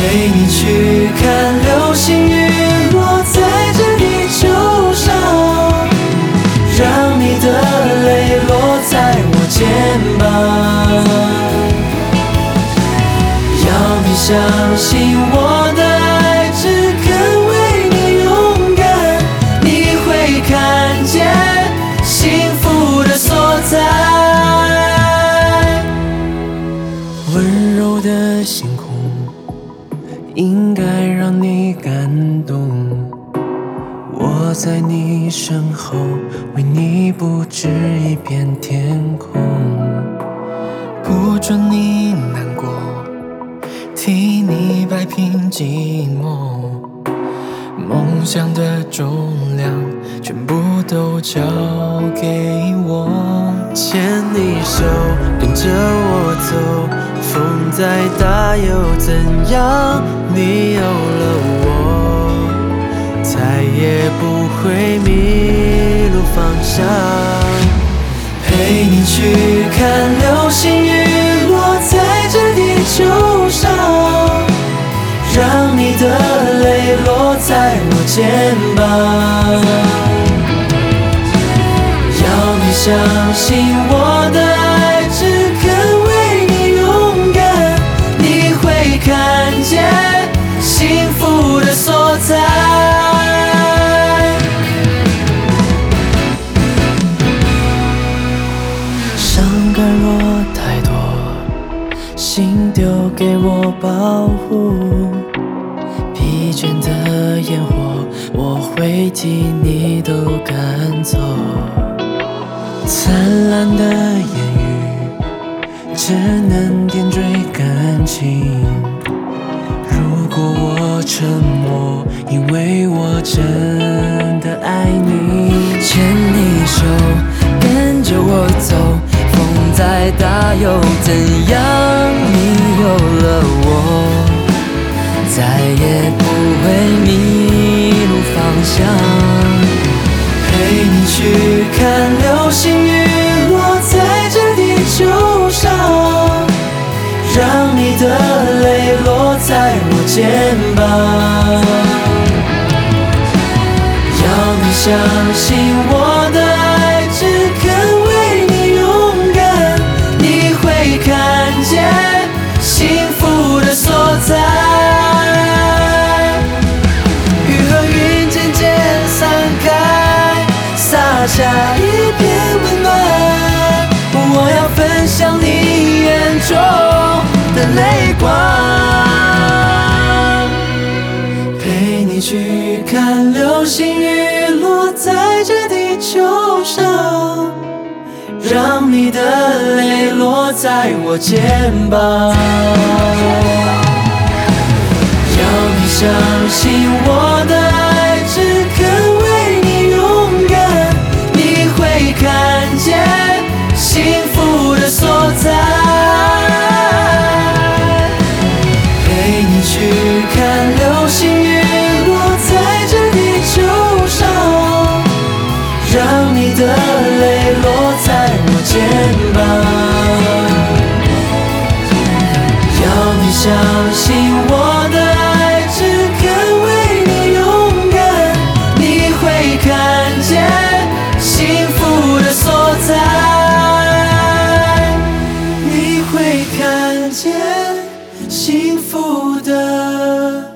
陪你去看流星雨落在这地球上，让你的泪落在我肩膀。要你相信我的爱只肯为你勇敢，你会看见幸福的所在。温柔的星空应该让你感动，我在你身后为你布置一片天空，不准你难过，替你摆平寂寞，梦想的重量全部都交给我，牵你手跟着我走，风再大又怎样，你有了我再也不会迷路方向。陪你去看流星雨落在这地球上，让你的泪落在我肩膀。要你相信我的爱只肯为你勇敢，你会看见幸福的所在。伤感若太多，心丢给我保护，疲倦的烟火我会替你都赶走，灿烂的言语只能点缀感情，如果我沉默，因为我真的爱你，牵你手跟着我走，风再大又怎样，你有了我再也不会迷路方向。陪你去看流星雨落在这地球上，让你的泪落在我肩膀。要你相信我的爱只肯为你勇敢，你会看见幸福的所在。雨和云渐渐散开，洒下一片温暖，我要分享你眼中的泪光。陪你去看流星雨落在这地球上，让你的泪落在我肩膀。要你相信我的爱只肯为你勇敢，你会看见幸福的所在。陪你去看流星雨落在这地球上，让你的泪落在我肩膀。要你相信我的爱只肯为你勇敢，你会看见幸福的所在，你会看见幸福的